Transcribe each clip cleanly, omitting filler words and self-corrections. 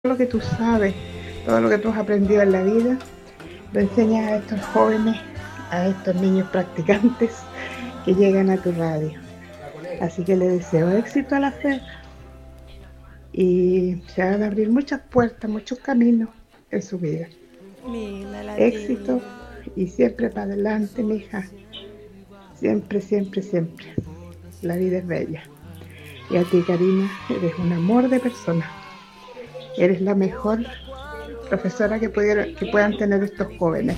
lo que tú sabes, todo lo que tú has aprendido en la vida, lo enseñas a estos jóvenes, a estos niños practicantes que llegan a tu radio. Así que le deseo éxito a la fe y se van a abrir muchas puertas, muchos caminos en su vida. Linda la Éxito tía. y siempre para adelante, mija. Siempre, siempre, siempre. La vida es bella. Y a ti, Karina, eres un amor de persona. Eres la mejor profesora que puedan tener estos jóvenes.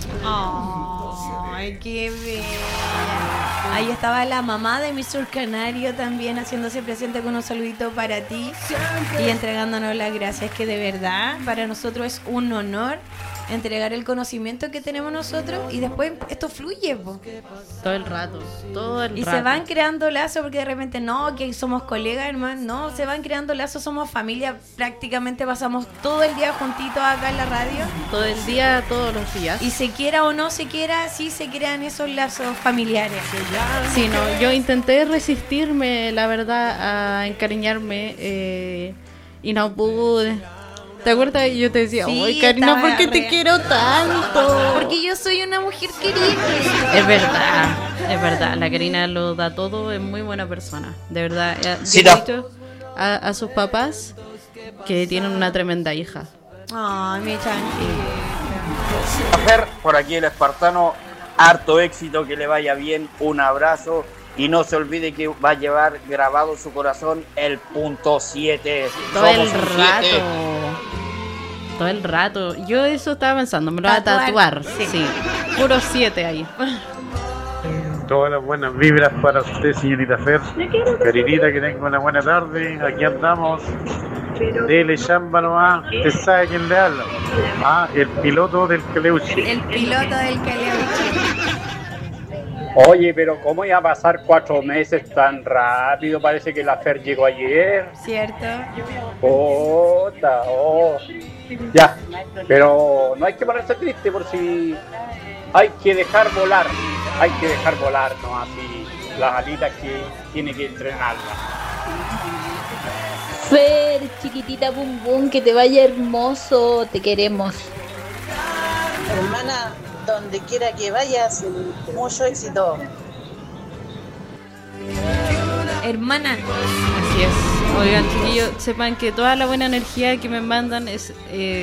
Ay, qué bella. Ahí estaba la mamá de Mr. Canario también haciéndose presente con un saludito para ti y entregándonos las gracias, que de verdad para nosotros es un honor entregar el conocimiento que tenemos nosotros y después esto fluye, po. Todo el rato. Y se van creando lazos porque de repente no, que somos colegas, hermano, no, se van creando lazos, somos familia, prácticamente pasamos todo el día juntitos acá en la radio. Todo el día, todos los días. Y se quiera o no se quiera, sí se crean esos lazos familiares. Sí, no, yo intenté resistirme, la verdad, a encariñarme y no pude. ¿Te acuerdas? Yo te decía, Sí, ¡ay, Karina, por qué te quiero tanto! Porque yo soy una mujer querida. Es verdad, la Karina lo da todo, es muy buena persona, de verdad. Sí, Yo he no. dicho a sus papás que tienen una tremenda hija. Ay, mi chanquita. Fer, por aquí el espartano, harto éxito, que le vaya bien, un abrazo y no se olvide que va a llevar grabado en su corazón el punto 7. Todo el Somos un rato. 7. Todo el rato. Yo eso estaba pensando, me lo voy a tatuar. Sí. Puro 7 ahí. Todas las buenas vibras para usted, señorita Fer. Carinita, que tenga una buena tarde. Aquí andamos. Dele chamba nomás. Usted sabe quién le habla. El piloto del Caleuche. El piloto del Caleuche. Oye, pero ¿cómo iba a pasar 4 meses tan rápido? Parece que la Fer llegó ayer. ¿Cierto? Ya, pero no hay que ponerse triste por si hay que dejar volar, ¿no? Así, las alitas que tiene que entrenarlas. Fer, chiquitita bum bum, que te vaya hermoso, te queremos. Hermana, donde quiera que vayas, mucho éxito. Hermana. Así es. Oigan, chiquillos, sepan que toda la buena energía que me mandan es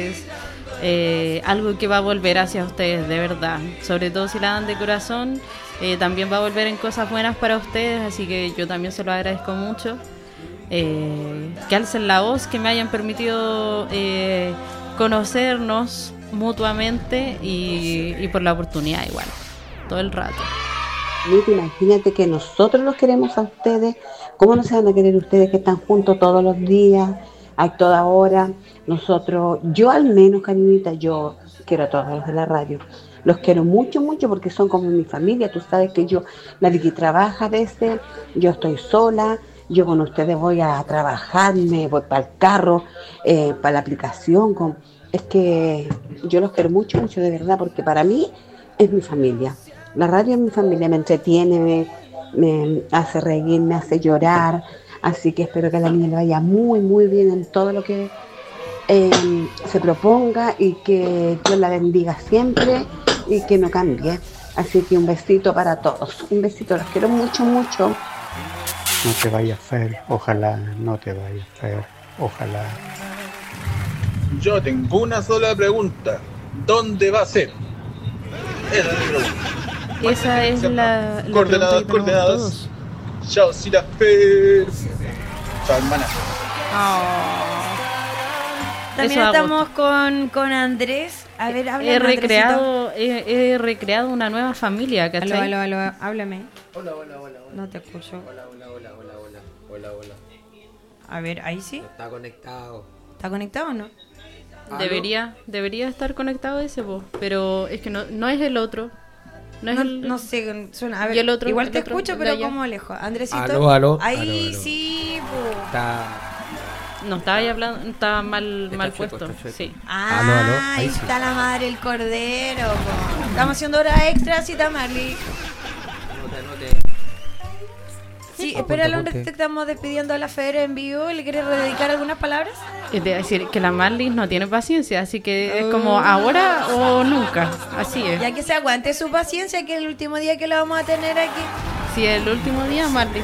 algo que va a volver hacia ustedes, de verdad. Sobre todo si la dan de corazón, también va a volver en cosas buenas para ustedes, así que yo también se lo agradezco mucho. Que alcen la voz, que me hayan permitido conocernos mutuamente y por la oportunidad igual, todo el rato. Imagínate que nosotros los queremos a ustedes. ¿Cómo no se van a querer ustedes que están juntos todos los días, a toda hora? Nosotros, yo al menos, Karinita, yo quiero a todos los de la radio. Los quiero mucho, mucho, porque son como mi familia. Tú sabes que la Vicky trabaja a veces, yo estoy sola, yo con ustedes voy a trabajar, me voy para el carro, para la aplicación. Es que yo los quiero mucho, mucho, de verdad, porque para mí es mi familia. La radio es mi familia, me entretiene, me hace reír, me hace llorar. Así que espero que a la niña le vaya muy, muy bien en todo lo que se proponga y que Dios la bendiga siempre y que no cambie. Así que un besito para todos. Un besito, los quiero mucho, mucho. No te vayas, Fer. Ojalá no te vayas, Fer. Ojalá. Yo tengo una sola pregunta. ¿Dónde va a ser? Esa es mi pregunta. Esa es la Coordenadas, pregunta que tenemos todos. Chao, Sira Fer. Chao, hermana. También Eso estamos con Andrés. A ver, háblame, he recreado una nueva familia, ¿cachai? Aló, háblame. Hola. No te escucho. Hola. A ver, ahí sí. Está conectado. ¿Está conectado o no? Debería estar conectado ese, pero es que no es el otro. No sé, suena. A ver, ¿Y el otro? igual ¿El te otro? escucho, pero ¿cómo lejos? Andresito. Aló. Ahí sí, po. No, estaba ahí hablando, estaba mal puesto. Sí. Ah, Ahí ahí sí. está la madre el cordero, po. Estamos haciendo horas extras, cita Marley. Sí, espéralo, estamos despidiendo a la Fer en vivo. ¿Le quieres dedicar algunas palabras? Es decir, que la Marlis no tiene paciencia, así que es como ahora o nunca. Así es. Ya que se aguante su paciencia, que es el último día que la vamos a tener aquí. Sí, el último día, Marlis.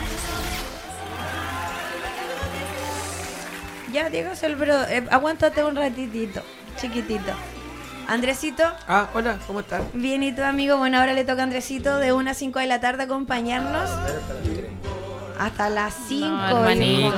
Ya, Diego, pero aguántate un ratitito, chiquitito. Andresito. Ah, hola, ¿cómo estás? Bien, ¿y tu amigo? Bueno, ahora le toca a Andresito de 1 a 5 de la tarde acompañarnos. Hasta las 5. No, hermanito.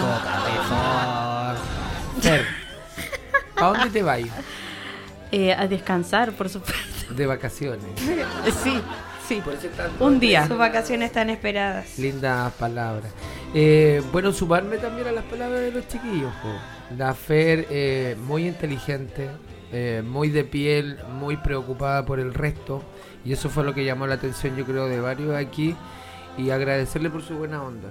Fer, ¿a dónde te vas? A descansar, por supuesto. De vacaciones. Sí. Un día. Sus vacaciones están esperadas. Lindas palabras. Bueno, sumarme también a las palabras de los chiquillos. La Fer, muy inteligente, muy de piel, muy preocupada por el resto. Y eso fue lo que llamó la atención, yo creo, de varios aquí. Y agradecerle por su buena onda,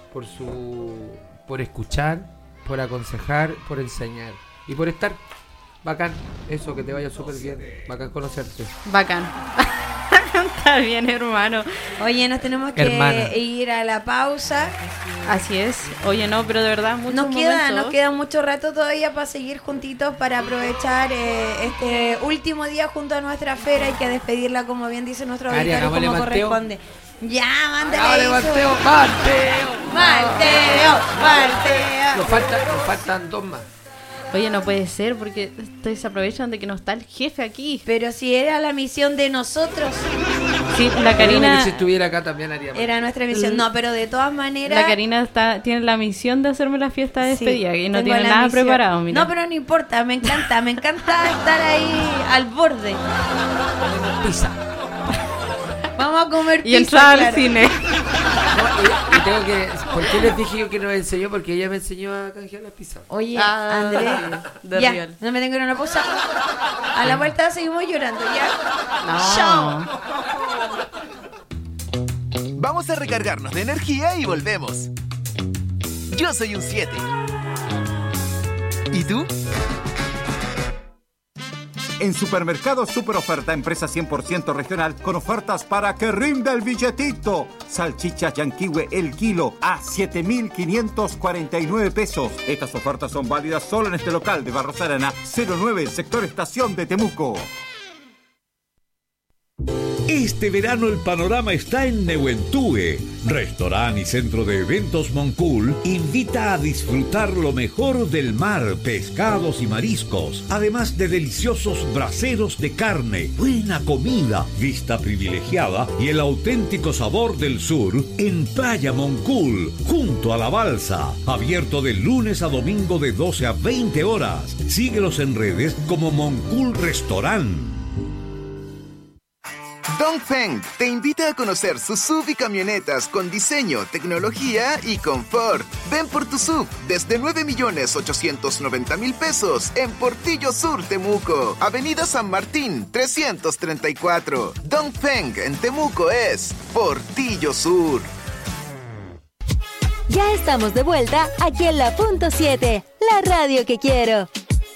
por escuchar, por aconsejar, por enseñar y por estar. Bacán, eso, que te vaya súper bien. Bacán conocerte. Bacán. Está bien, hermano. Oye, nos tenemos que ir a la pausa. Así es. Oye, no, pero de verdad, nos queda mucho rato todavía para seguir juntitos, para aprovechar este último día junto a nuestra Fer. Hay que despedirla, como bien dice nuestro auditorio, como corresponde. Ya, mándale eso. Mateo. Nos faltan 2 más. Oye, no puede ser, porque ustedes se aprovechan de que no está el jefe aquí. Pero si era la misión de nosotros. Sí, la Karina... Si estuviera acá también haría más. Era nuestra misión. No, pero de todas maneras... La Karina tiene la misión de hacerme la fiesta de despedida, y no tiene nada preparado, mira. No, pero no importa, me encanta estar ahí al borde. Pizza. Vamos a comer pizza. Y entrar al cine. Y tengo que... ¿Por qué les dije yo que nos enseñó? Porque ella me enseñó a canjear las pizzas. Oye, Andrés, ya, no me tengo que ir a una pausa. A la vuelta seguimos llorando, ¿ya? No. Chao. Vamos a recargarnos de energía y volvemos. Yo soy un 7. ¿Y tú? En Supermercado Super Oferta, empresa 100% regional, con ofertas para que rinda el billetito. Salchichas Yanquiwe el kilo a 7.549 pesos. Estas ofertas son válidas solo en este local de Barros Arana, 09, sector Estación de Temuco. Este verano el panorama está en Nehuentúe. Restaurante y centro de eventos Moncul invita a disfrutar lo mejor del mar, pescados y mariscos, además de deliciosos braseros de carne, buena comida, vista privilegiada y el auténtico sabor del sur en Playa Moncul, junto a la balsa. Abierto de lunes a domingo de 12 a 20 horas. Síguelos en redes como Moncul Restaurant. Dongfeng te invita a conocer sus SUV y camionetas con diseño, tecnología y confort. Ven por tu SUV desde 9.890.000 pesos en Portillo Sur, Temuco. Avenida San Martín, 334. Dongfeng en Temuco es Portillo Sur. Ya estamos de vuelta aquí en la Punto 7, la radio que quiero.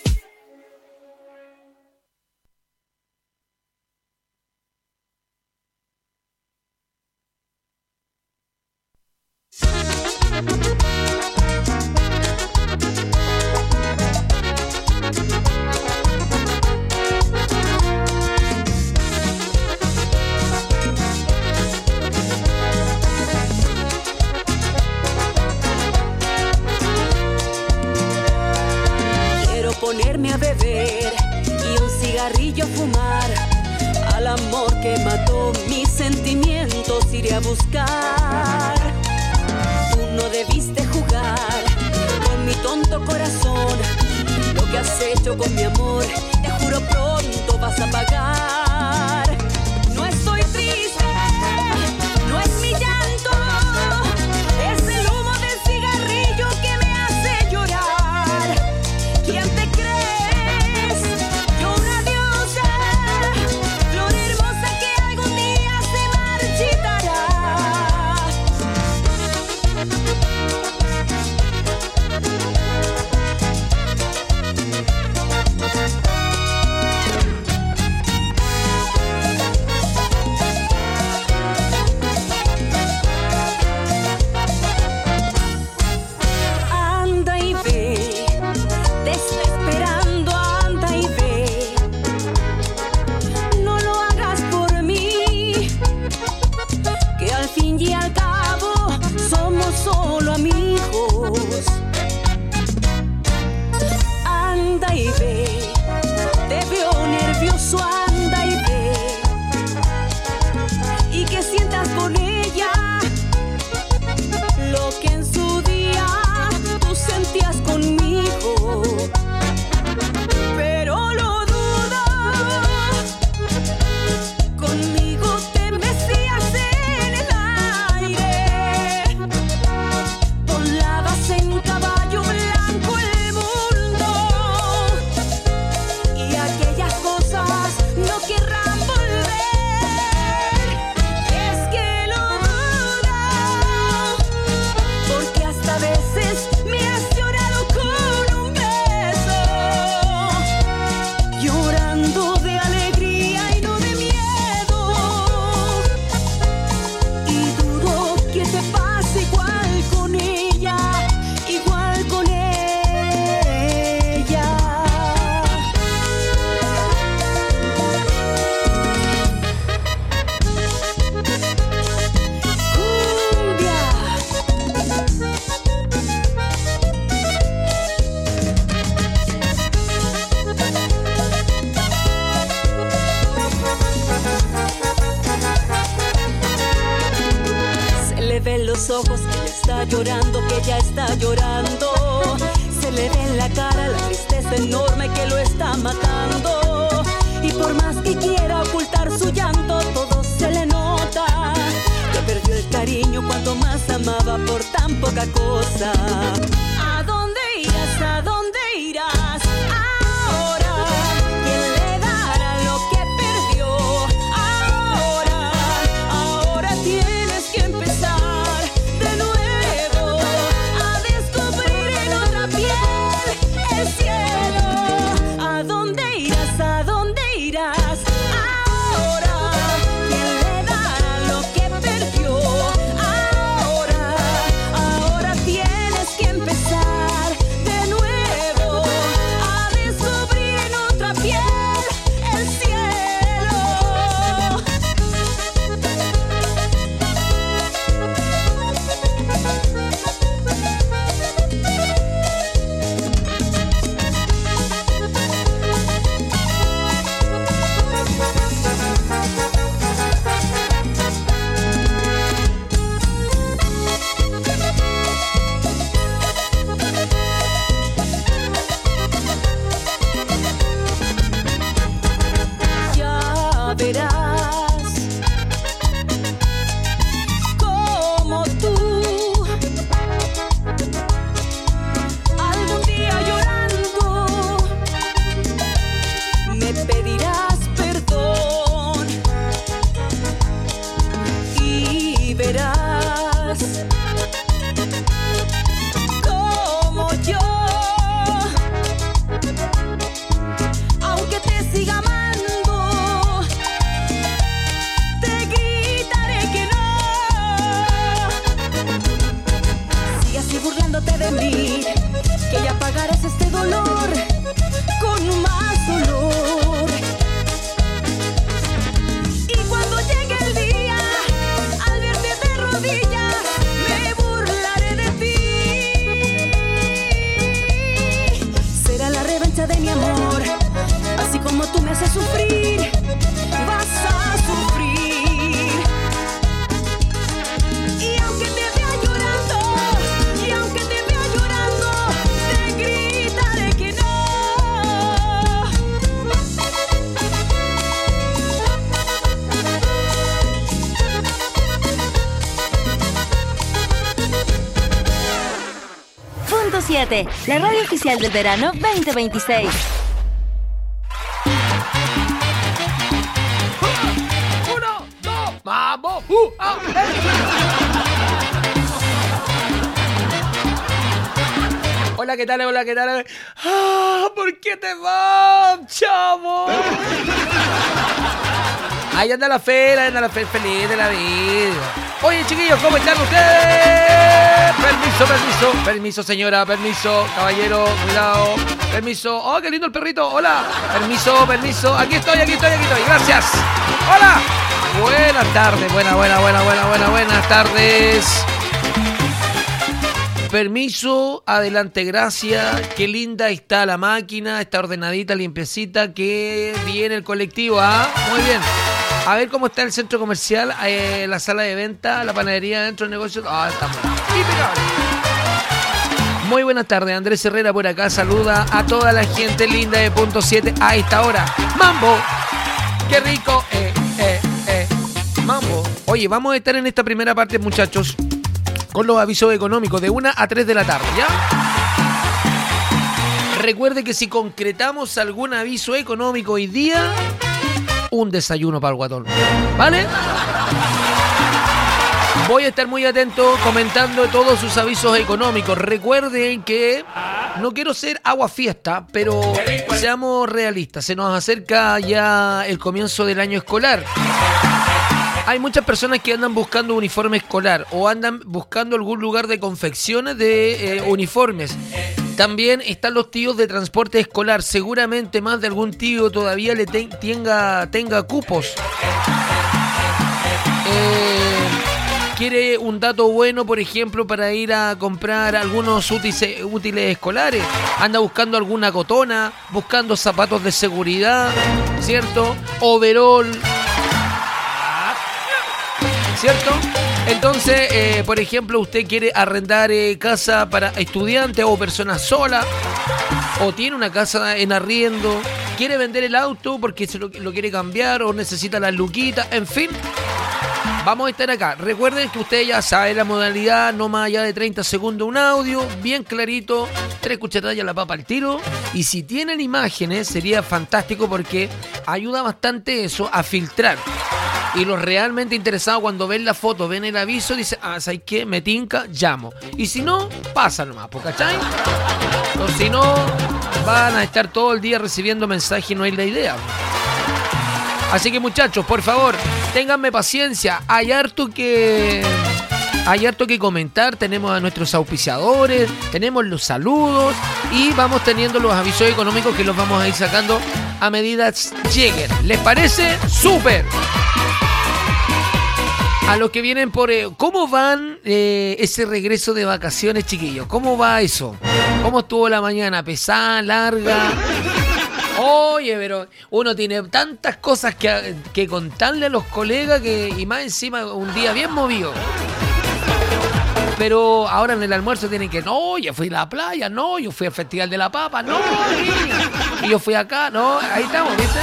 Ponerme a beber y un cigarrillo fumar. Al amor que mató mis sentimientos iré a buscar. Tú no debiste jugar con mi tonto corazón. Lo que has hecho con mi amor, te juro pronto vas a pagar. No estoy triste, no es mi llanto, es el humo del cigarrillo que me hace llorar. ¿Quién te crees? Yo una diosa, flor hermosa que algún día se marchitará. ojos que ella está llorando, que ella está llorando. Se le ve en la cara la tristeza enorme que lo está matando. Y por más que quiera ocultar su llanto, todo se le nota. Que perdió el cariño cuando más amaba por tan poca cosa. ¿A dónde irás? ¿A dónde irás? Ahora, ¿quién le dará lo que perdió? Ahora tienes que empezar de nuevo a descubrir en otra piel el cielo. ¿A dónde irás? ¿A dónde irás? Ahora, ¿quién le dará lo que perdió? Ahora tienes que empezar de nuevo a descubrir en otra piel el cielo. Ya verás como tú algún día llorando me pedirás perdón y verás como yo, aunque te siga amando, te gritaré que no. Sigue así burlándote de mí, que ya pagarás este dolor con más dolor. Y cuando llegue el día, al verte de rodillas, me burlaré de ti. Será la revancha de mi amor, así como tú me haces sufrir, vas a sufrir. Y aunque te vea llorando, y aunque te vea llorando, te gritaré que no. 7, la radio oficial del verano 2026. ¡Uno, dos, vamos! Hola, ¿qué tal? Hola, ¿qué tal? ¿Por qué te vas, chavo? Ahí anda la Fer feliz de la vida. Oye, chiquillos, ¿cómo están ustedes? Permiso, señora, permiso, caballero, cuidado, permiso. Oh, qué lindo el perrito, hola, permiso, aquí estoy, gracias. Hola, buenas tardes, buenas tardes. Permiso, adelante, gracias. Qué linda está la máquina, está ordenadita, limpiecita. Qué bien el colectivo, ¿ah? Muy bien. A ver cómo está el centro comercial, la sala de venta, la panadería dentro del negocio. Está muy impecable. Muy buenas tardes, Andrés Herrera por acá. Saluda a toda la gente linda de Punto 7 a esta hora. ¡Mambo! ¡Qué rico! ¡Mambo! Oye, vamos a estar en esta primera parte, muchachos, con los avisos económicos de 1 a 3 de la tarde, ¿ya? Recuerde que si concretamos algún aviso económico hoy día, un desayuno para el guatón, ¿vale? Voy a estar muy atento comentando todos sus avisos económicos. Recuerden que no quiero ser aguafiesta, pero seamos realistas. Se nos acerca ya el comienzo del año escolar. Hay muchas personas que andan buscando uniforme escolar o andan buscando algún lugar de confecciones de uniformes. También están los tíos de transporte escolar. Seguramente más de algún tío todavía le tenga cupos. Quiere un dato bueno, por ejemplo, para ir a comprar algunos útiles escolares. Anda buscando alguna cotona, buscando zapatos de seguridad, ¿cierto? Overol, ¿cierto? Entonces, por ejemplo, usted quiere arrendar casa para estudiantes o personas solas, o tiene una casa en arriendo, quiere vender el auto porque se lo quiere cambiar o necesita las luquitas, en fin. Vamos a estar acá. Recuerden que usted ya sabe la modalidad, no más allá de 30 segundos un audio, bien clarito, 3 cucharadas a la papa al tiro. Y si tienen imágenes, sería fantástico porque ayuda bastante eso a filtrar. Y los realmente interesados cuando ven la foto, ven el aviso, dicen, ¿sabes qué? Me tinca, llamo. Y si no, pasa nomás, ¿cachai? O si no, van a estar todo el día recibiendo mensajes y no es la idea. Así que muchachos, por favor, ténganme paciencia. Hay harto que comentar. Tenemos a nuestros auspiciadores, tenemos los saludos y vamos teniendo los avisos económicos que los vamos a ir sacando a medida lleguen. ¿Les parece? ¡Súper! A los que vienen por... ¿Cómo van ese regreso de vacaciones, chiquillos? ¿Cómo va eso? ¿Cómo estuvo la mañana? ¿Pesada? ¿Larga? Oye, pero uno tiene tantas cosas que contarle a los colegas y más encima un día bien movido. Pero ahora en el almuerzo tienen que, no, yo fui a la playa, no, yo fui al Festival de la Papa, no, y yo fui acá, no, ahí estamos, ¿viste?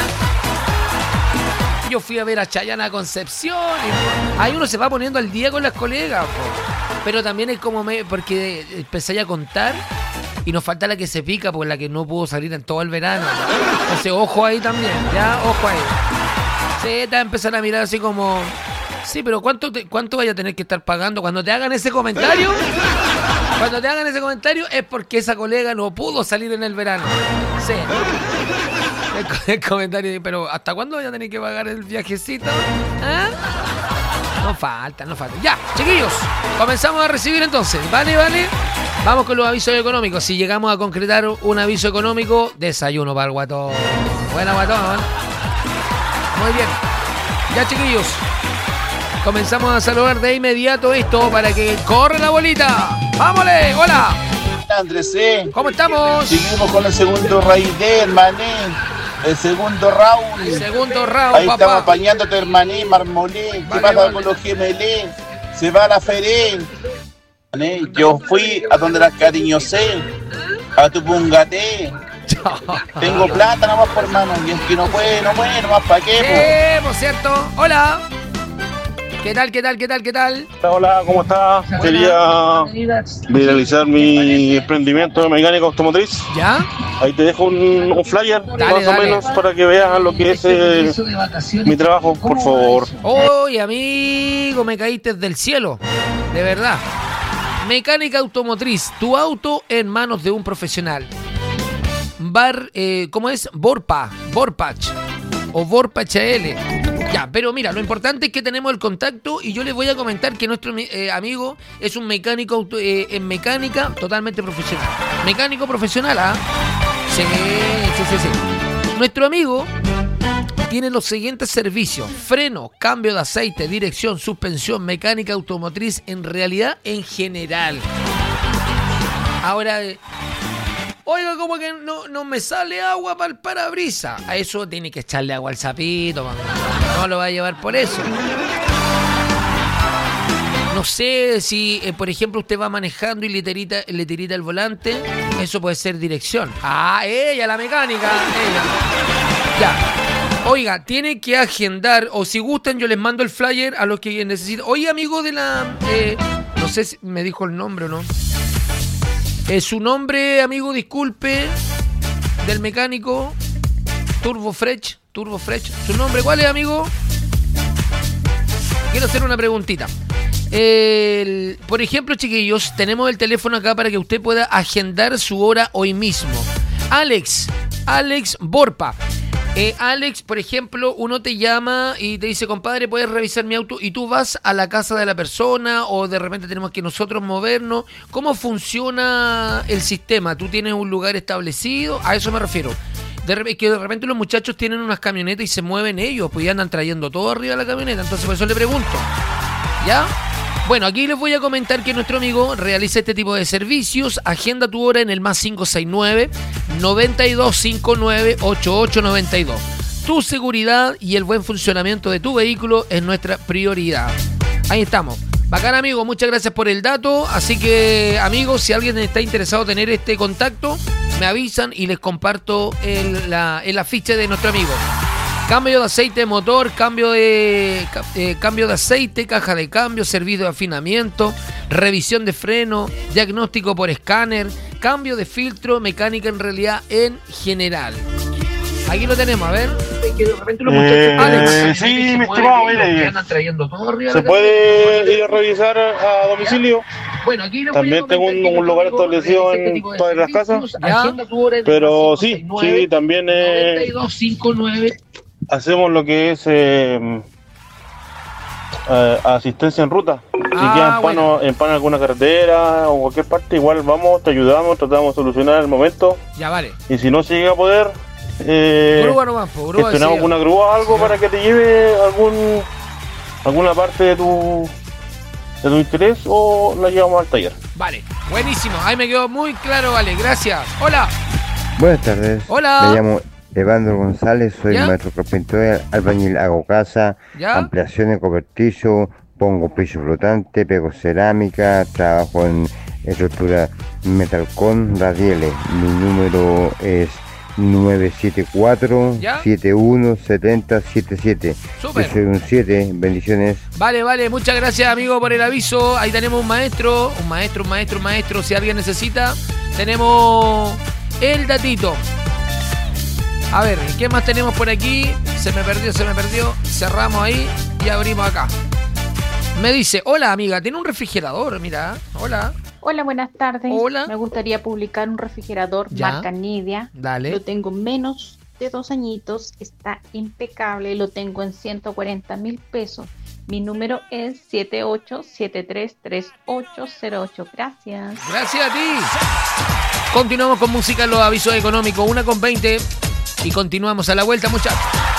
Yo fui a ver a Chayanne a Concepción. Ahí uno se va poniendo al día con las colegas, po. Pero también es como porque empecé a contar y nos falta la que se pica, pues la que no pudo salir en todo el verano. Entonces, ojo ahí también, ya, ojo ahí. Sí, te va a empezar a mirar así como... Sí, pero ¿cuánto vaya a tener que estar pagando cuando te hagan ese comentario? Cuando te hagan ese comentario es porque esa colega no pudo salir en el verano. Sí. El comentario, pero ¿hasta cuándo vaya a tener que pagar el viajecito? ¿Ah? No falta. Ya, chiquillos, comenzamos a recibir entonces. Vale. Vamos con los avisos económicos. Si llegamos a concretar un aviso económico, desayuno para el guatón. Buena, guatón. Muy bien. Ya, chiquillos, comenzamos a saludar de inmediato esto para que corra la bolita. ¡Vámonos! ¡Hola! Andrés, ¿cómo estamos? Seguimos con el segundo raíz de hermané. El segundo round. Ahí papá. Estamos apañándote, hermané, marmolé. ¿Qué pasa con los gemelés? Se va la feré. Yo fui a donde las cariñosé, a tu pungaté. Tengo plata nomás, por hermano. Y es que no puede, nomás para qué. Por cierto. Hola. ¿Qué tal? Hola, ¿cómo estás? Quería viralizar mi emprendimiento de mecánica automotriz. ¿Ya? Ahí te dejo un flyer, más o menos, para que veas lo que es mi trabajo, por favor. Oye, amigo, me caíste del cielo, de verdad. Mecánica automotriz, tu auto en manos de un profesional. ¿Cómo es? Vorpach o Vorpach AL. Ya, pero mira, lo importante es que tenemos el contacto y yo les voy a comentar que nuestro amigo es un mecánico en mecánica totalmente profesional. Mecánico profesional, ¿ah? Sí. Nuestro amigo tiene los siguientes servicios: freno, cambio de aceite, dirección, suspensión, mecánica automotriz, en realidad en general. Ahora... Oiga, como que no me sale agua para el parabrisas. A eso tiene que echarle agua al sapito, mamá. No lo va a llevar por eso. No sé si, por ejemplo, usted va manejando y le tirita el volante. Eso puede ser dirección. Ah, ella, la mecánica. Ella. Ya. Oiga, tiene que agendar, o si gustan, yo les mando el flyer a los que necesiten. Oye, amigo de la... no sé si me dijo el nombre o no. Su nombre, amigo, disculpe, del mecánico Turbo Fresh. ¿Su nombre cuál es, amigo? Quiero hacer una preguntita. Por ejemplo, chiquillos, tenemos el teléfono acá para que usted pueda agendar su hora hoy mismo. Alex Borpa. Alex, por ejemplo, uno te llama y te dice, compadre, ¿puedes revisar mi auto? Y tú vas a la casa de la persona o de repente tenemos que nosotros movernos. ¿Cómo funciona el sistema? ¿Tú tienes un lugar establecido? A eso me refiero. Que de repente los muchachos tienen unas camionetas y se mueven ellos, pues ya andan trayendo todo arriba de la camioneta. Entonces por eso le pregunto. ¿Ya? Bueno, aquí les voy a comentar que nuestro amigo realiza este tipo de servicios. Agenda tu hora en el más 569-9259-8892. Tu seguridad y el buen funcionamiento de tu vehículo es nuestra prioridad. Ahí estamos. Bacán, amigo, muchas gracias por el dato. Así que, amigos, si alguien está interesado en tener este contacto, me avisan y les comparto el afiche de nuestro amigo. Cambio de aceite de motor, cambio de aceite, caja de cambio, servicio de afinamiento, revisión de freno, diagnóstico por escáner, cambio de filtro, mecánica en realidad en general. Aquí lo tenemos, a ver. Sí, mi estimado, mire, ¿se puede ir a revisar a domicilio? También tengo un lugar establecido en todas las casas, pero sí, también hacemos lo que es asistencia en ruta. Si queda en pan alguna carretera o cualquier parte, igual vamos, te ayudamos, tratamos de solucionar el momento. Ya, vale. Y si no se llega a poder, grúa nomás, grúa, gestionamos una grúa, algo para que te lleve alguna parte de tu interés, o la llevamos al taller. Vale, buenísimo, ahí me quedó muy claro, vale, gracias. Hola. Buenas tardes. Hola. Me llamo Evandro González, soy maestro carpintero, albañil, hago casa, ampliación de cobertizo, pongo piso flotante, pego cerámica, trabajo en estructura metalcón, radieles. Mi número es 974-717077. Yo soy un 7, bendiciones. Vale, muchas gracias, amigo, por el aviso. Ahí tenemos un maestro. Si alguien necesita, tenemos el datito. A ver, ¿qué más tenemos por aquí? Se me perdió. Cerramos ahí y abrimos acá. Me dice, hola amiga, tiene un refrigerador, mira. Hola, buenas tardes. Hola. Me gustaría publicar un refrigerador marca Nivea. Dale. Lo tengo menos de 2 añitos, está impecable, lo tengo en 140,000 pesos. Mi número es 78733808. Gracias. Gracias a ti. Continuamos con música en los avisos económicos, 1:20. Y continuamos a la vuelta, muchachos.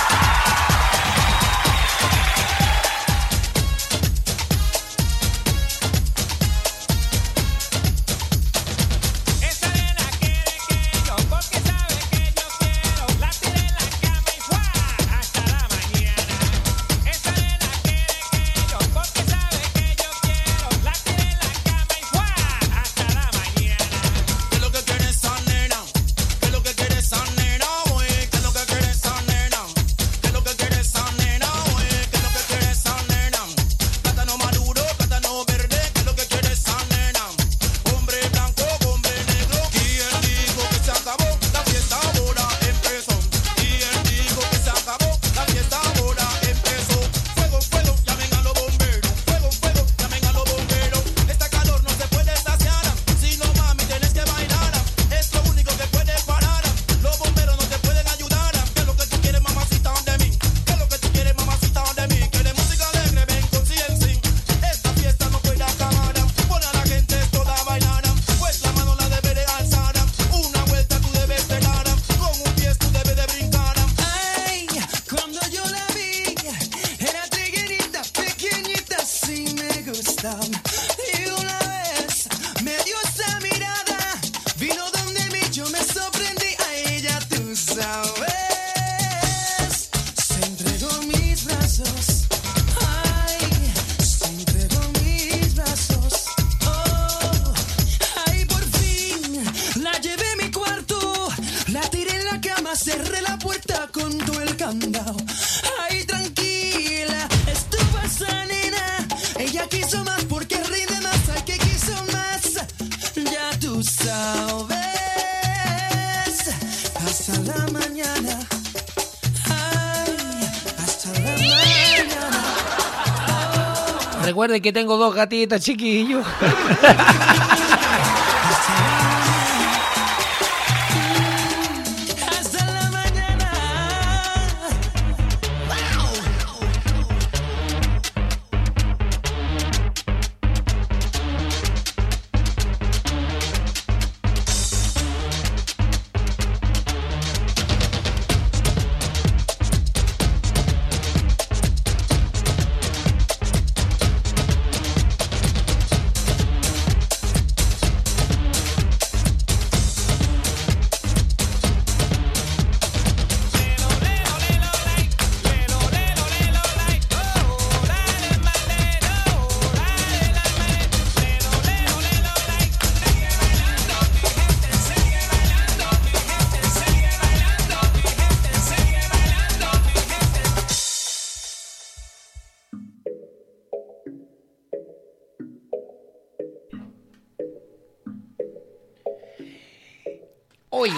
Recuerden que tengo 2 gatitas, chiquillos. Oye.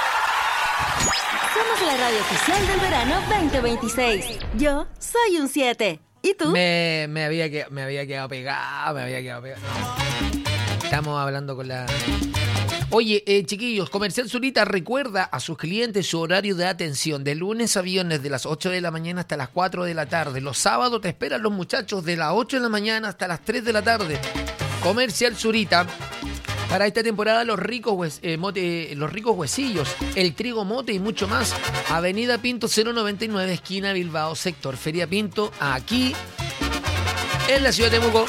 Somos la radio oficial del verano 2026. Yo soy un 7. ¿Y tú? Me había quedado pegado. Estamos hablando con la... Oye, chiquillos, Comercial Zurita recuerda a sus clientes su horario de atención de lunes a viernes de las 8 de la mañana hasta las 4 de la tarde. Los sábados te esperan los muchachos de las 8 de la mañana hasta las 3 de la tarde. Comercial Zurita. Para esta temporada los ricos huesillos, el trigo mote y mucho más. Avenida Pinto 099, esquina Bilbao, sector Feria Pinto, aquí en la ciudad de Temuco.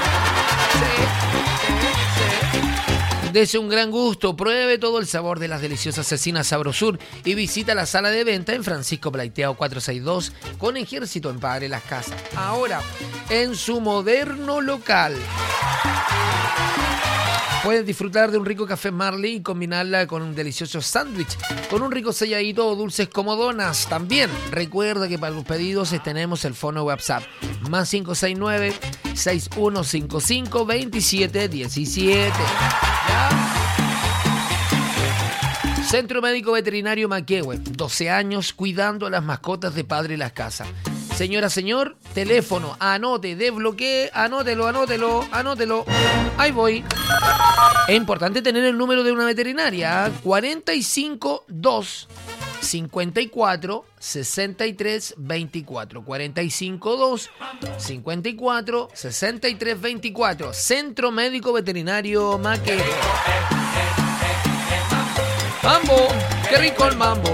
Dese un gran gusto, pruebe todo el sabor de las deliciosas cecinas Sabrosur y visita la sala de venta en Francisco Plaiteao 462 con Ejército en Padre Las Casas. Ahora, en su moderno local. Puedes disfrutar de un rico café Marley y combinarla con un delicioso sándwich, con un rico selladito o dulces como donas. También recuerda que para los pedidos tenemos el fono WhatsApp más 569-6155-2717. Centro Médico Veterinario Maquehue, 12 años cuidando a las mascotas de Padre Las Casas. Señora, señor, teléfono, anote, desbloquee, anótelo. Ahí voy. Es importante tener el número de una veterinaria, 452 54 63 24. 452 54 63 24. Centro Médico Veterinario Maquehue. Mambo, qué rico el mambo,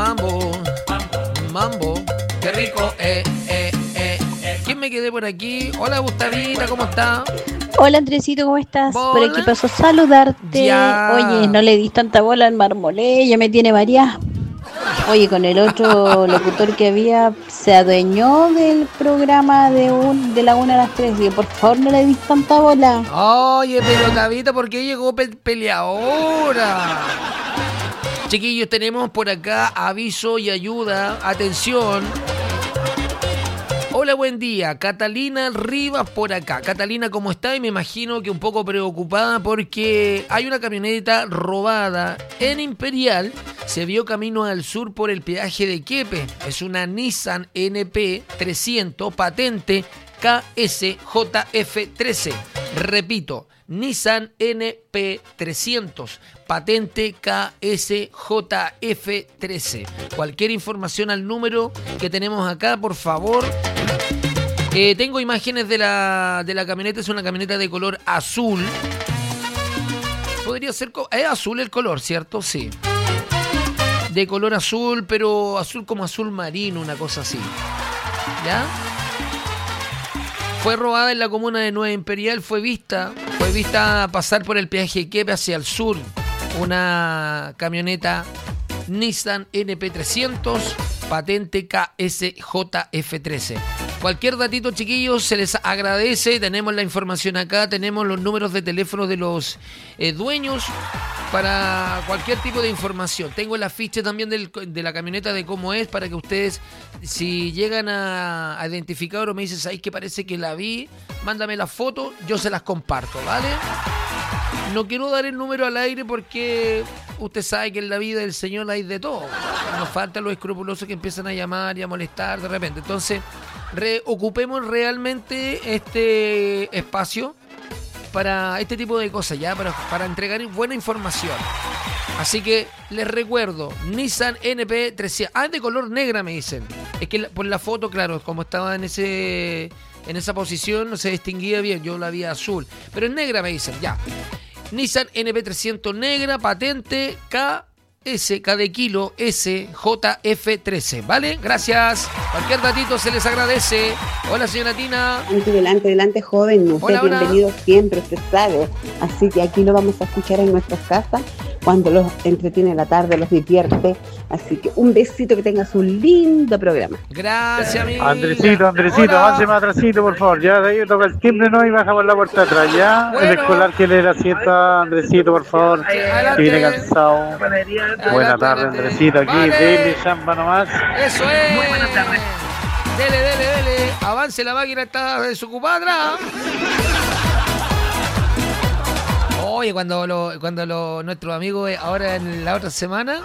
mambo, qué rico, ¿Quién me quedé por aquí? Hola, Gustavita, ¿cómo está? Hola, Andresito, ¿cómo estás? Hola. Por aquí paso a saludarte. Ya. Oye, no le dis tanta bola al marmolé, ya me tiene varias. Oye, con el otro locutor que había, se adueñó del programa de la 1 a las 3. Y por favor, no le dis tanta bola. Oye, pero Tabita, ¿por qué llegó peleadora? Chiquillos, tenemos por acá aviso y ayuda. Atención. Hola, buen día. Catalina Rivas por acá. Catalina, ¿cómo está? Y me imagino que un poco preocupada porque hay una camioneta robada en Imperial. Se vio camino al sur por el peaje de Quepe. Es una Nissan NP 300 patente KSJF13. Repito, Nissan NP 300 patente KSJF13. Cualquier información al número que tenemos acá, por favor. Tengo imágenes de la camioneta. Es una camioneta de color azul. Podría ser... Es azul el color, ¿cierto? Sí. De color azul, pero azul como azul marino, una cosa así. ¿Ya? Fue robada en la comuna de Nueva Imperial. Fue vista pasar por el peaje de Quepe hacia el sur. Una camioneta Nissan NP300 patente KSJF13. Cualquier datito, chiquillos, se les agradece. Tenemos la información acá, tenemos los números de teléfono de los dueños para cualquier tipo de información. Tengo el afiche también de la camioneta de cómo es, para que ustedes, si llegan a identificar o me dicen, ¿sabes que parece que la vi? Mándame la foto, yo se las comparto, ¿vale? No quiero dar el número al aire porque usted sabe que en la vida del Señor hay de todo. Nos faltan los escrupulosos que empiezan a llamar y a molestar de repente. Entonces, ocupemos realmente este espacio para este tipo de cosas, ya para entregar buena información. Así que les recuerdo, Nissan NP 300. Ah, es de color negra, me dicen. Es que por la foto, claro, como estaba en esa posición, no se distinguía bien. Yo la vi azul, pero es negra, me dicen, ya. Nissan NP300 negra, patente K de kilo SJF13, ¿vale? Gracias. Cualquier datito se les agradece. Hola, señora Tina. Adelante, joven. Hola, bienvenido siempre, usted sabe. Así que aquí lo vamos a escuchar en nuestras casas cuando los entretiene la tarde, los divierte. Así que un besito, que tengas un lindo programa. Gracias, amigo. Andresito, avance más atrásito, por favor. Ya de ahí toca el timbre, ¿no? Y baja por la puerta de atrás, ya. Bueno. El escolar que le da asiento a Andresito, por favor. Que viene cansado. Buena tarde, Andresito. Aquí, dele chamba nomás. Eso es. Muy buenas tardes. Dele. Avance, la máquina está desocupada atrás. Oye, cuando nuestros amigos ahora en la otra semana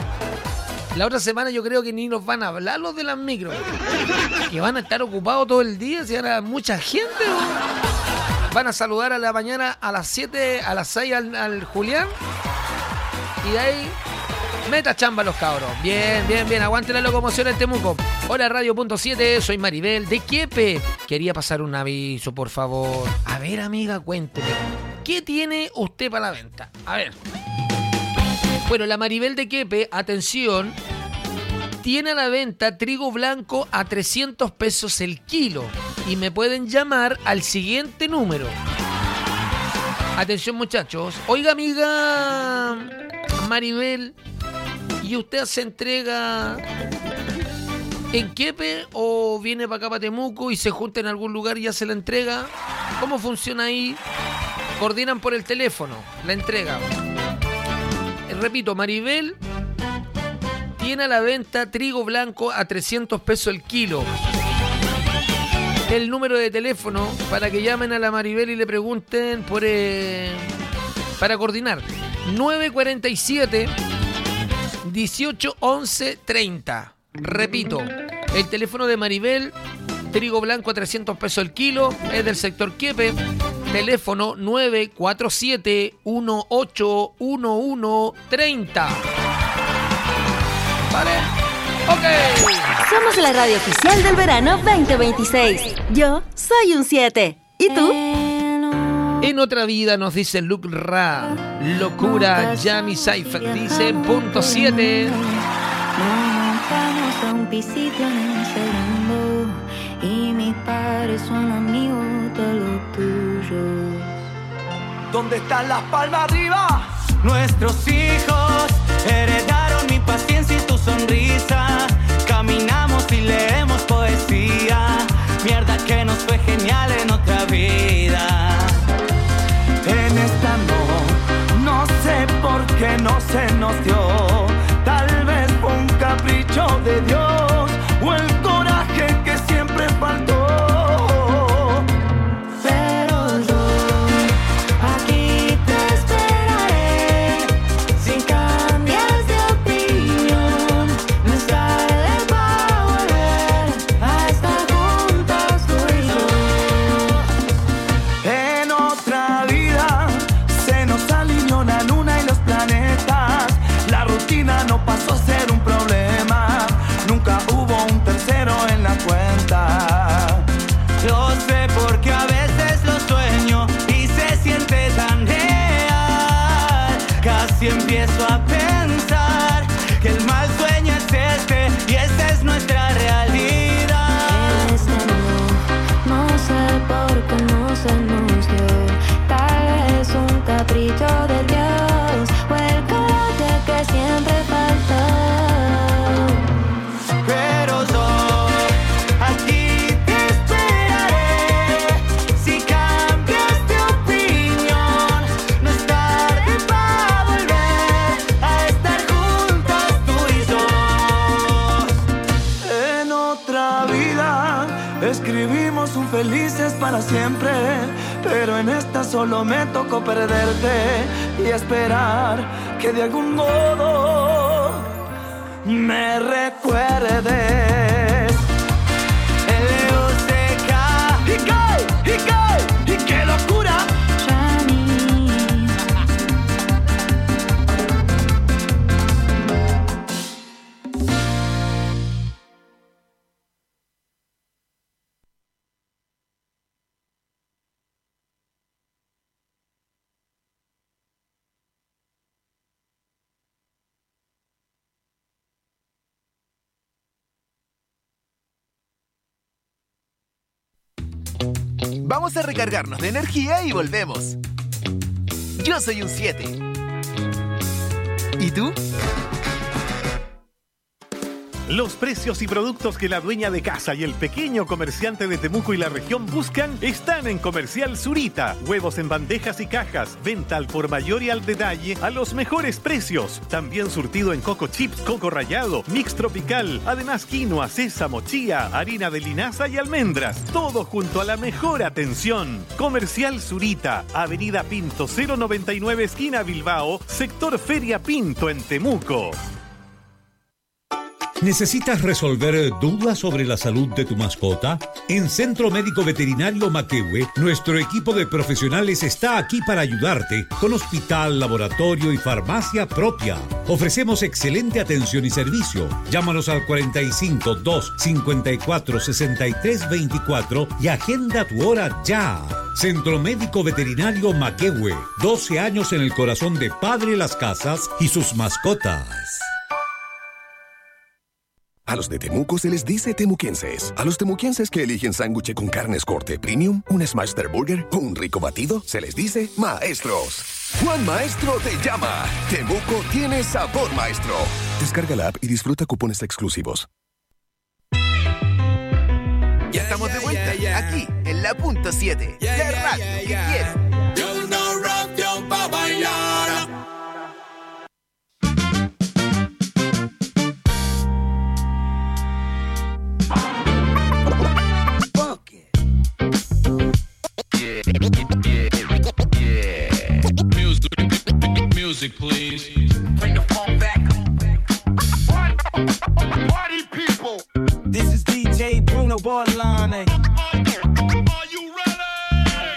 yo creo que ni nos van a hablar los de las micros. Que van a estar ocupados todo el día, si ahora mucha gente. Van a saludar a la mañana a las 7, a las 6 al Julián. Y de ahí, meta chamba los cabros. Bien, aguante la locomoción en Temuco. Hola, Radio.7, soy Maribel de Quiepe. Quería pasar un aviso, por favor. A ver, amiga, cuénteme. ¿Qué tiene usted para la venta? A ver. Bueno, la Maribel de Quiepe, atención, tiene a la venta trigo blanco a 300 pesos el kilo. Y me pueden llamar al siguiente número. Atención, muchachos. Oiga, amiga Maribel, ¿y usted se entrega en Quiepe o viene para acá, para Temuco, y se junta en algún lugar y ya se la entrega? ¿Cómo funciona ahí? Coordinan por el teléfono la entrega. Repito, Maribel tiene a la venta trigo blanco a 300 pesos el kilo. El número de teléfono para que llamen a la Maribel y le pregunten para coordinar. 947 18 11 30. Repito, el teléfono de Maribel, trigo blanco a 300 pesos el kilo, es del sector Quiepe. Teléfono 947 18 11 30. ¿Vale? ¡Ok! Somos la radio oficial del verano 2026. Yo soy un 7. ¿Y tú? En otra vida nos dice Luke Ra. Locura, Jamie Seifert dice .7. Montamos a un pisito en el segundo y mis padres son amigos de los tuyos. ¿Dónde están las palmas arriba? Nuestros hijos heredaron mi paciencia y tu sonrisa. Caminamos y leemos poesía. Mierda que nos fue genial en otra vida. En esta no sé por qué no se nos dio. Tal vez fue un capricho de Dios o el coraje que siempre faltó. Pero yo aquí te esperaré. Si cambias de opinión, no es tarde para volver a estar juntos tú y yo. En otra vida se nos alineó la luna y los planetas. La rutina no pasó a ser un problema. Nunca hubo un tercero en la cuenta. Lo sé porque a veces lo sueño y se siente tan real. Casi empiezo a pensar que el mal sueño es este y esta es nuestra realidad. No sé por qué no se nos dio. Tal vez un capricho de Dios o el coraje que siempre faltó. Pero yo aquí te esperaré. Si cambias de opinión, no es tarde para volver a estar juntos tú y yo. En otra vida escribimos un felices para siempre, pero en esta solo me tocó perderte y esperar que de algún modo me recuerdes. L-U-C-K y qué locura. Vamos a recargarnos de energía y volvemos. Yo soy un 7. ¿Y tú? Los precios y productos que la dueña de casa y el pequeño comerciante de Temuco y la región buscan están en Comercial Zurita. Huevos en bandejas y cajas, venta al por mayor y al detalle a los mejores precios. También surtido en coco chips, coco rallado, mix tropical, además quinoa, sésamo, chía, harina de linaza y almendras. Todo junto a la mejor atención. Comercial Zurita, Avenida Pinto 099, esquina Bilbao, sector Feria Pinto en Temuco. ¿Necesitas resolver dudas sobre la salud de tu mascota? En Centro Médico Veterinario Maquehue, nuestro equipo de profesionales está aquí para ayudarte con hospital, laboratorio y farmacia propia. Ofrecemos excelente atención y servicio. Llámanos al 45 2 54 63 24 y agenda tu hora ya. Centro Médico Veterinario Maquehue, 12 años en el corazón de Padre Las Casas y sus mascotas. A los de Temuco se les dice temuquenses. A los temuquenses que eligen sándwich con carnes corte premium, un Smaster Burger o un rico batido, se les dice maestros. Juan Maestro te llama. Temuco tiene sabor maestro. Descarga la app y disfruta cupones exclusivos. Ya estamos de vuelta, aquí, en la punto 7. La radio que quieres. Yo no radio pa' bailar. Music, please. Bring the phone back. Party people. This is DJ Bruno Bordelon. Are you ready?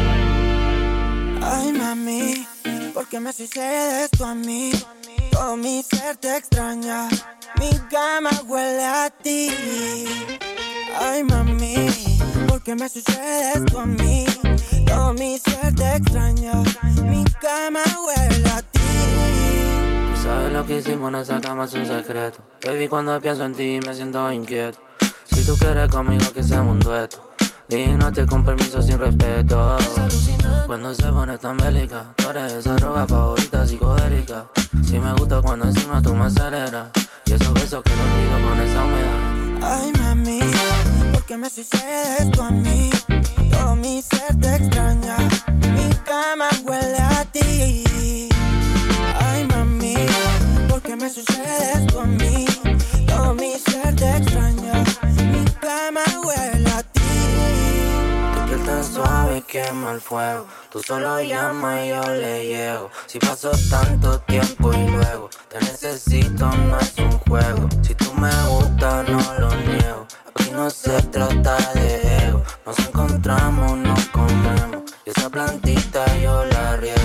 Ay, mami, ¿por qué me sucede esto a mí? Todo mi ser te extraña. Mi cama huele a ti. Ay, mami, ¿por qué me sucede esto a mí? Todo mi ser te extraña. Mi cama huele a ti. Sabes lo que hicimos en esa cama es un secreto. Baby, cuando pienso en ti me siento inquieto. Si tú quieres conmigo que seamos un dueto, dígate con permiso sin respeto. Cuando se pone tan bélica, tú eres esa droga favorita psicodélica. Si me gusta cuando encima tú me aceleras, y esos besos que no olvido con esa humedad. Ay, mami, ¿por qué me sucede esto a mí? Todo mi ser te extraña. Mi cama huele a ti. Ay, mami, ¿por qué me sucede esto a mí? Todo mi ser te extraña. Mi cama huele a ti. Tu piel tan suave quema el fuego. Tú solo llamas y yo le llego. Si pasó tanto tiempo y luego te necesito, no es un juego. Si tú me gustas, no lo niego. Aquí no se trata de ego. Nos encontramos, nos comemos. Y esa plantita yo la riego.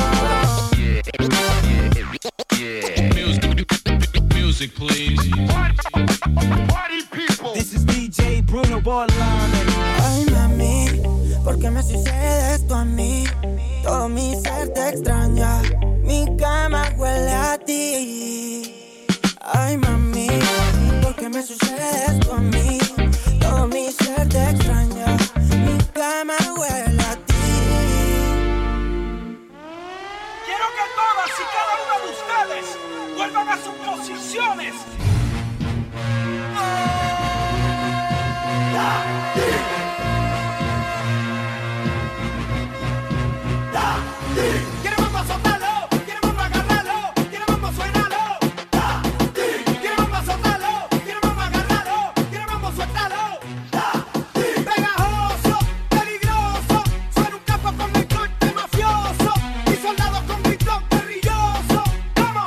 Music, please. Party people. This is DJ Bruno Bordelon. Ay, mami, ¿por qué me sucede esto a mí? Todo mi ser te extraña. Mi cama huele a ti. Ay, mami, ¿por qué me sucede esto a mí? Todo mi ser te extraña. Mi cama huele a ti. Quiero que todas y cada uno de ustedes vuelvan a sus posiciones. Quiere mamá soltarlo, quiere mamá agarrarlo, quiere mamá suénalo. Quiere mamá soltarlo, quiere mamá agarrarlo, quiere mamá suéltalo. Pegajoso, peligroso, suena un capo con mi corte mafioso y soldados con mi blog guerrilloso. ¡Vamos!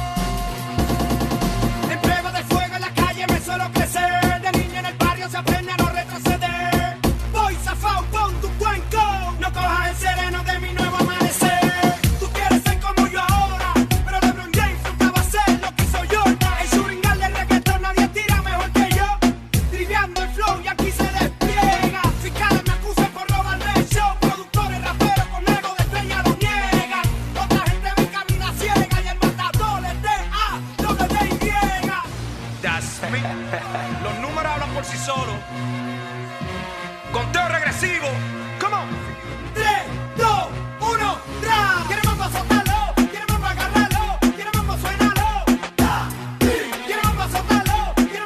En prueba de fuego en la calle me suelo crecer. De niño en el barrio se aprende a no retroceder. Voy zafao con tu cuenco, no cojas el sereno de mi nuevo amanecer. Tú quieres ser como yo ahora, pero LeBron James nunca va a ser lo que hizo yo. El suringal del reggaetón nadie tira mejor que yo. Triviando el flow y aquí se despliega. Fiscales me acusan por robarle el show. Productores, raperos con ego de estrella lo niegan. Otra gente me camina ciega y el matador es D-A-W-D-Y. That's me. Los números hablan por sí solos. Conteo regresivo. Come on. 3, 2, 1, ¡tra! Quiere mamá soltarlo, quiere mamá agarrarlo, quiere mamá suénalo. Quiere mamá soltarlo, quiere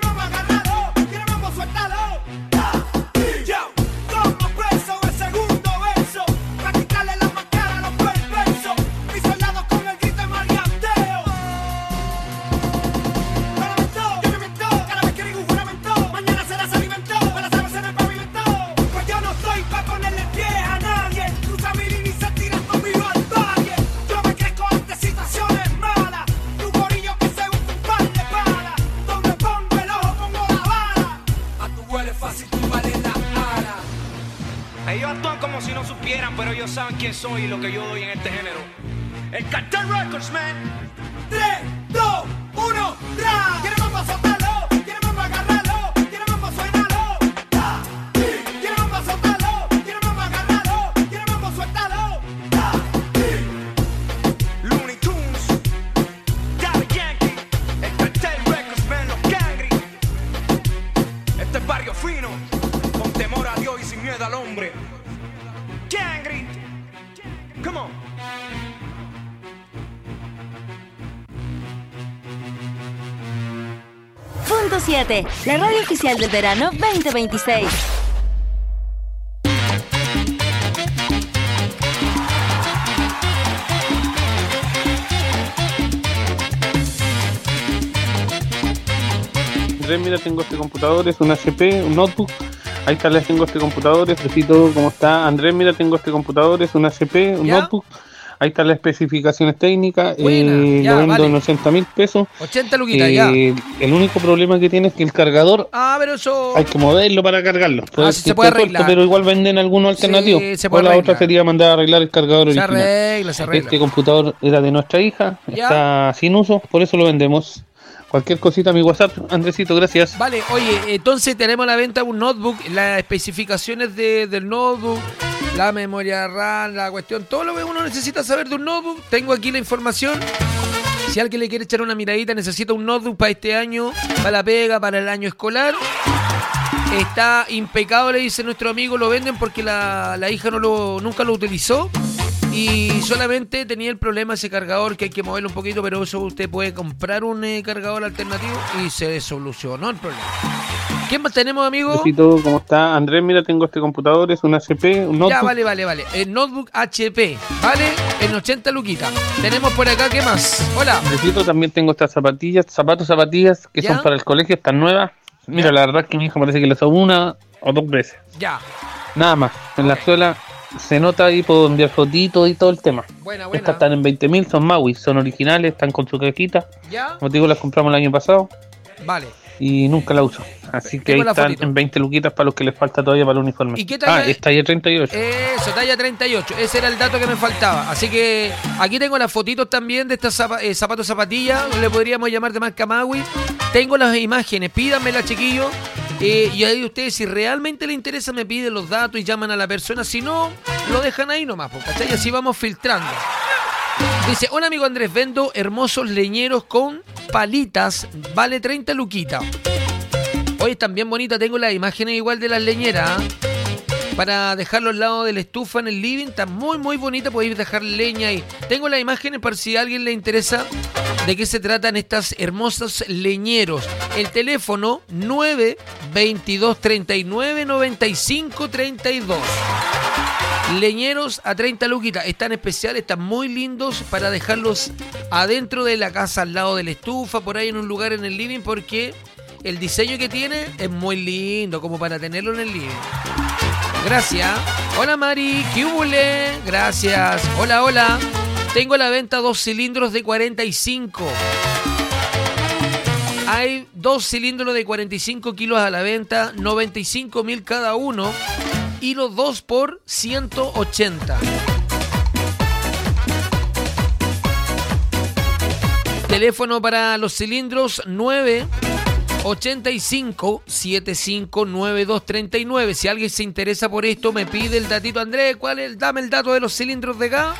actúan como si no supieran, pero ellos saben quién soy y lo que yo doy en este género. El Cartel Records, man. 3, 2, 1, ¡tra! ¿Quieren mambo, soltalo? ¿Quieren mambo, agárralo? ¿Quieren mambo, suénalo? ¡Ta! ¡Sí! ¿Quieren mambo, soltalo? ¿Quieren mambo, agárralo? ¿Quieren mambo, suéltalo? ¡Ta! ¡Sí! Looney Tunes, Daddy Yankee, el Cartel Records, man, los Cangri. Este es barrio fino, con temor a Dios y sin miedo al hombre. Cangri, come on. Punto 7, la radio oficial del verano 2026. Andrés, mira, tengo este computador, es un HP, un notebook. Ahí está, les tengo este computador, Fresito, ¿cómo está? Andrés, mira, tengo este computador, es un HP, un notebook. Ahí están las especificaciones técnicas, lo vendo en 80.000 pesos. 80 luquitas, ya. El único problema que tiene es que el cargador pero eso... hay que moverlo para cargarlo. Se puede arreglar. Pero igual venden algunos alternativos. Sí, se puede la otra sería mandar a arreglar el cargador original. Se arregla. Este computador era de nuestra hija, está sin uso, por eso lo vendemos. Cualquier cosita a mi WhatsApp, Andresito, gracias. Vale, oye, entonces tenemos a la venta un notebook, las especificaciones del notebook, la memoria RAM, la cuestión, todo lo que uno necesita saber de un notebook. Tengo aquí la información. Si alguien le quiere echar una miradita, necesita un notebook para este año, para la pega, para el año escolar. Está impecable, dice nuestro amigo, lo venden porque la hija nunca lo utilizó. Y solamente tenía el problema ese cargador que hay que moverlo un poquito, pero eso usted puede comprar un cargador alternativo y se solucionó el problema. ¿Qué más tenemos, amigo? ¿Cómo está? Andrés, mira, tengo este computador, es un HP, un notebook. Ya, vale. El notebook HP, ¿vale? En 80 luquitas. Tenemos por acá, ¿qué más? Hola. Andresito, también tengo estas zapatillas que son para el colegio, están nuevas. Mira, la verdad es que mi hija parece que las usó una o dos veces. Ya. Nada más, en la suela se nota ahí, puedo enviar fotitos y todo el tema. Buena. Estas están en 20.000, son Maui, son originales, están con su cajita. Ya. Como te digo, las compramos el año pasado. Vale. Y nunca la uso. Así que ahí están en 20 luquitas para los que les falta todavía para el uniforme. ¿Y qué talla? Es talla 38. Eso, talla 38. Ese era el dato que me faltaba. Así que aquí tengo las fotitos también de estas zapatillas. Le podríamos llamar de marca Maui. Tengo las imágenes. Pídanmelas, chiquillos. Y ahí ustedes, si realmente les interesa, me piden los datos y llaman a la persona. Si no, lo dejan ahí nomás, ¿cachai? Y así vamos filtrando. Dice, hola amigo Andrés, vendo hermosos leñeros con palitas, vale 30 luquitas. Hoy están bien bonitas, tengo las imágenes igual de las leñeras, para dejarlo al lado de la estufa en el living, está muy muy bonita, podéis dejar leña ahí. Tengo las imágenes para si a alguien le interesa de qué se tratan estas hermosos leñeros. El teléfono 922 39 95 32. Leñeros a 30 luquitas, están especiales, están muy lindos para dejarlos adentro de la casa, al lado de la estufa, por ahí en un lugar en el living, porque el diseño que tiene es muy lindo, como para tenerlo en el living. Gracias. Hola Mari, ¿qué hubole? Gracias. Hola. Tengo a la venta 2 cilindros de 45. Hay 2 cilindros de 45 kilos a la venta, 95.000 cada uno. Y los 2 por 180. Teléfono para los cilindros 985-759239. Si alguien se interesa por esto, me pide el datito. Andrés, dame el dato de los cilindros de gas.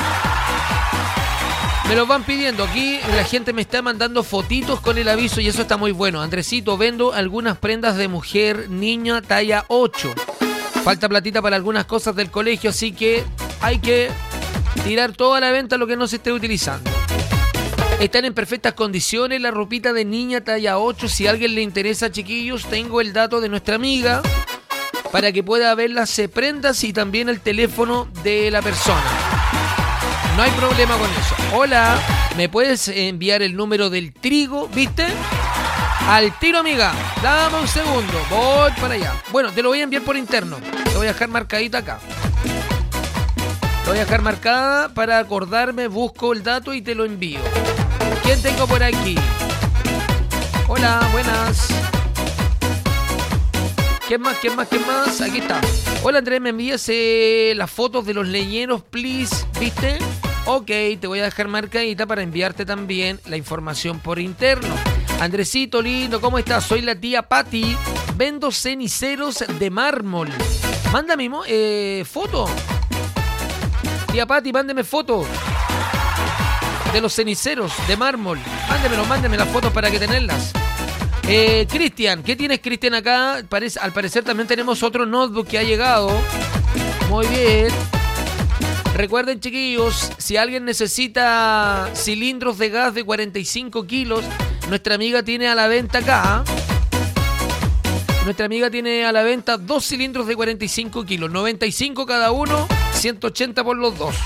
Me los van pidiendo. Aquí la gente me está mandando fotitos con el aviso y eso está muy bueno. Andresito, vendo algunas prendas de mujer, niña, talla 8. Falta platita para algunas cosas del colegio, así que hay que tirar toda la venta lo que no se esté utilizando. Están en perfectas condiciones la ropita de niña talla 8. Si a alguien le interesa, chiquillos, tengo el dato de nuestra amiga para que pueda ver las prendas y también el teléfono de la persona. No hay problema con eso. Hola, ¿me puedes enviar el número del trigo? ¿Viste? Al tiro, amiga. Dame un segundo. Voy para allá. Bueno, te lo voy a enviar por interno. Te voy a dejar marcadita acá. Te voy a dejar marcada para acordarme. Busco el dato y te lo envío. ¿Quién tengo por aquí? Hola, buenas. ¿Qué más? Aquí está. Hola Andrés, me envías las fotos de los leñeros, please. ¿Viste? Ok, te voy a dejar marcadita para enviarte también la información por interno. Andresito lindo, ¿cómo estás? Soy la tía Patti. Vendo ceniceros de mármol. Mándame foto. Tía Patti, mándeme foto de los ceniceros de mármol. Mándeme las fotos para que tenerlas. Cristian, ¿qué tienes, Cristian, acá? Al parecer también tenemos otro notebook que ha llegado. Muy bien. Recuerden, chiquillos, si alguien necesita cilindros de gas de 45 kilos, nuestra amiga tiene a la venta acá. Nuestra amiga tiene a la venta 2 cilindros de 45 kilos. 95 cada uno, 180 por los dos.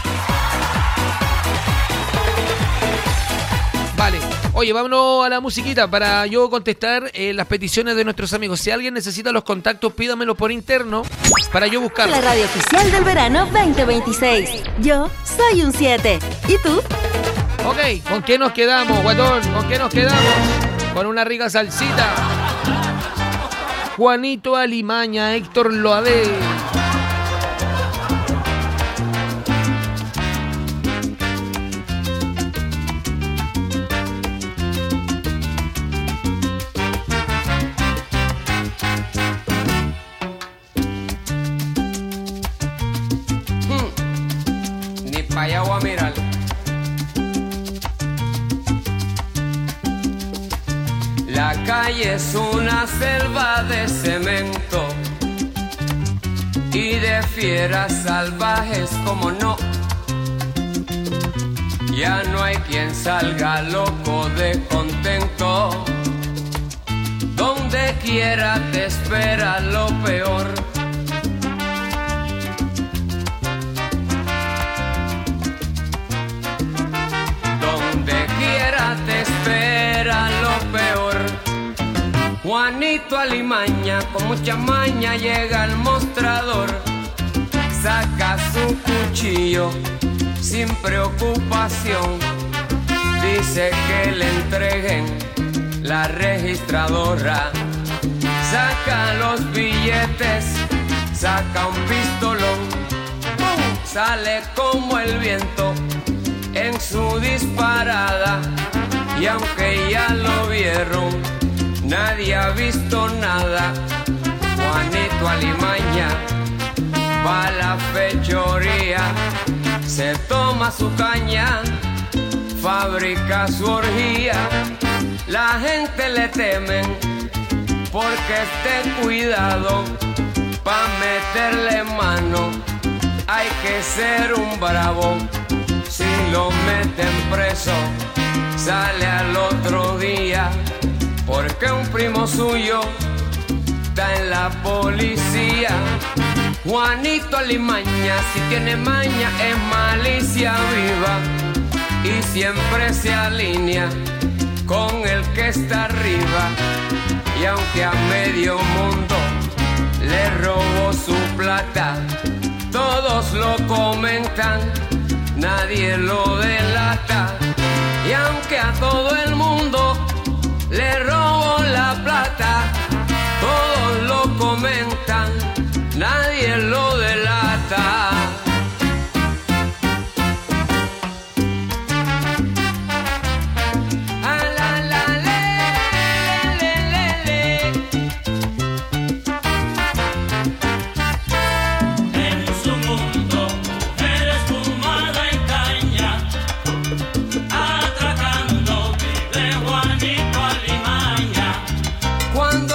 Vale. Oye, vámonos a la musiquita para yo contestar las peticiones de nuestros amigos. Si alguien necesita los contactos, pídamelo por interno para yo buscarlos. La radio oficial del verano 2026. Yo soy un 7. ¿Y tú? Ok, ¿con qué nos quedamos, guatón? ¿Con qué nos quedamos? Con una rica salsita. Juanito Alimaña, Héctor Loadé. Allá voy a mirar. La calle es una selva de cemento y de fieras salvajes, como no. Ya no hay quien salga loco de contento. Donde quiera te espera lo peor. Te espera lo peor. Juanito Alimaña con mucha maña llega al mostrador, saca su cuchillo sin preocupación, dice que le entreguen la registradora, saca los billetes, saca un pistolón, sale como el viento en su disparada, y aunque ya lo vieron, nadie ha visto nada. Juanito Alimaña va a la fechoría, se toma su caña, fabrica su orgía. La gente le temen porque esté cuidado, pa' meterle mano hay que ser un bravo. Si lo meten preso, sale al otro día, porque un primo suyo está en la policía. Juanito Alimaña, si tiene maña, es malicia viva, y siempre se alinea con el que está arriba. Y aunque a medio mundo le robó su plata, todos lo comentan, nadie lo delata. Y aunque a todo el mundo le robó la plata, todos lo comentan, nadie lo delata. Cuando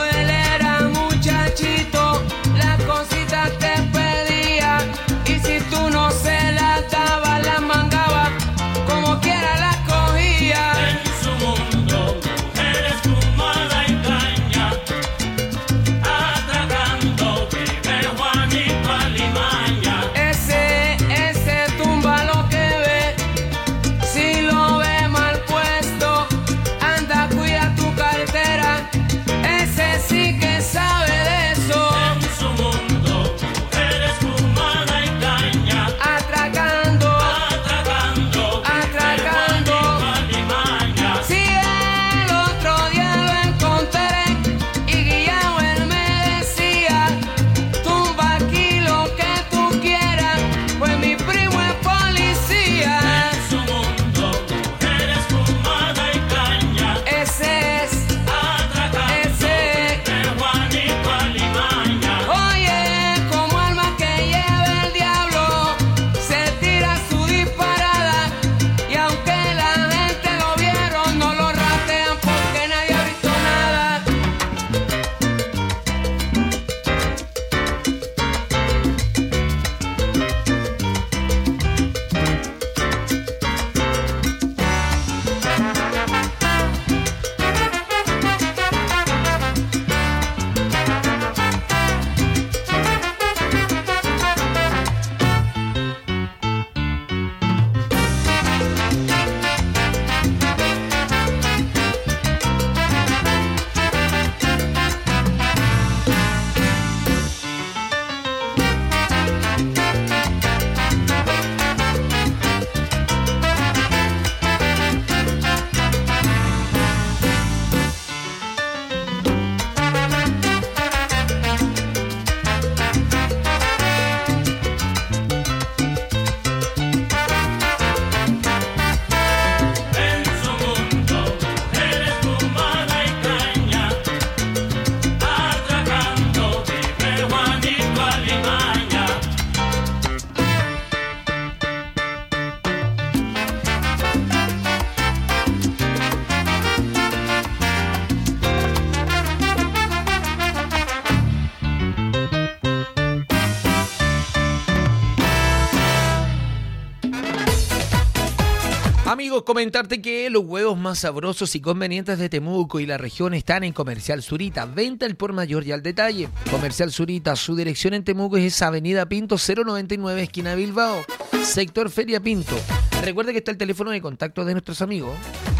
amigos, comentarte que los huevos más sabrosos y convenientes de Temuco y la región están en Comercial Zurita. Venta al por mayor y al detalle. Comercial Zurita, su dirección en Temuco es Avenida Pinto 099, esquina Bilbao, sector Feria Pinto. Recuerda que está el teléfono de contacto de nuestros amigos.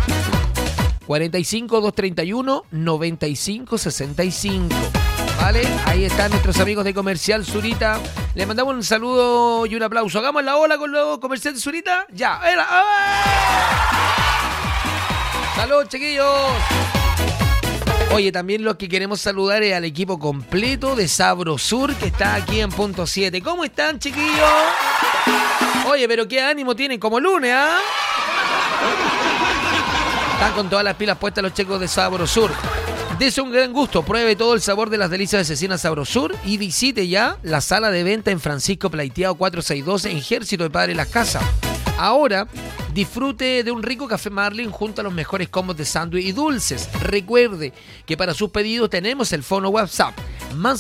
45-231-9565. ¿Vale? Ahí están nuestros amigos de Comercial Zurita. Les mandamos un saludo y un aplauso. Hagamos la ola con los Comercial Zurita. Ya. ¡Saludos, chiquillos! Oye, también lo que queremos saludar es al equipo completo de Sabrosur que está aquí en Punto 7. ¿Cómo están, chiquillos? Oye, pero qué ánimo tienen como lunes, ¿ah? Están con todas las pilas puestas los chicos de Sabrosur. Dese un gran gusto, pruebe todo el sabor de las delicias de Cecina Sabrosur y visite ya la sala de venta en Francisco Plaiteado 462 en Ejército de Padre Las Casas. Ahora, disfrute de un rico café Marlin junto a los mejores combos de sándwich y dulces. Recuerde que para sus pedidos tenemos el fono WhatsApp más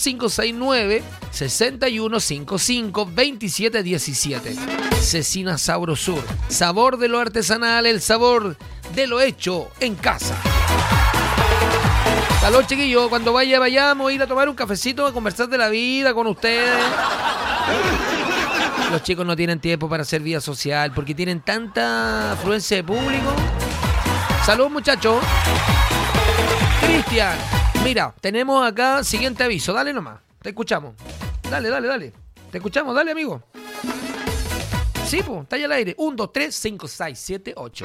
569-6155-2717. Cecina Sabrosur, sabor de lo artesanal, el sabor de lo hecho en casa. Salud, chiquillos. Cuando vayamos a ir a tomar un cafecito, a conversar de la vida con ustedes. Los chicos no tienen tiempo para hacer vida social porque tienen tanta afluencia de público. Salud, muchachos. Cristian, mira, tenemos acá siguiente aviso. Dale nomás. Te escuchamos. Dale. Te escuchamos. Dale, amigo. Sí, pues, está ahí al aire. 1, 2, 3, 5, 6, 7, 8.